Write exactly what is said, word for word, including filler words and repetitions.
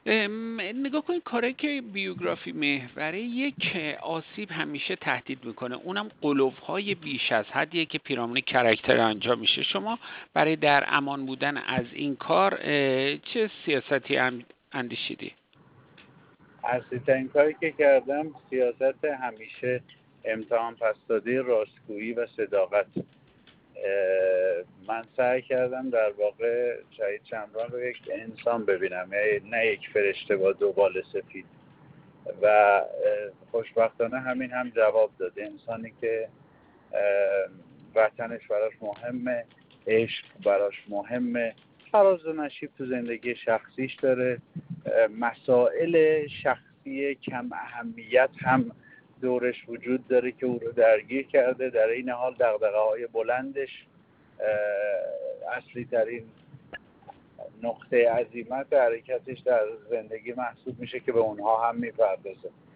ام، نگاه کنید کاری که بیوگرافی محوره یک آسیب همیشه تهدید میکنه، اونم قلوف‌های بیش از حدیه که پیرامون کرکتر انجام میشه. شما برای در امان بودن از این کار اه، چه سیاستی هم اندیشیدی؟ اصلی‌ترین کاری که کردم سیاست همیشه امتحان پس داده راستگویی و صداقت. من سعی کردم در واقع شهید شمران رو یک انسان ببینم، نه یک فرشته با دو بال سفید، و خوشبختانه همین هم جواب داده. انسانی که وطنش براش مهمه، عشق براش مهمه، فراز و نشیب تو زندگی شخصیش داره، مسائل شخصی کم اهمیت هم دورش وجود داره که او رو درگیر کرده. در این حال دغدغه‌های بلندش اصلی ترین نقطه عزیمت حرکتش در زندگی محسوب میشه که به اونها هم میپردازه.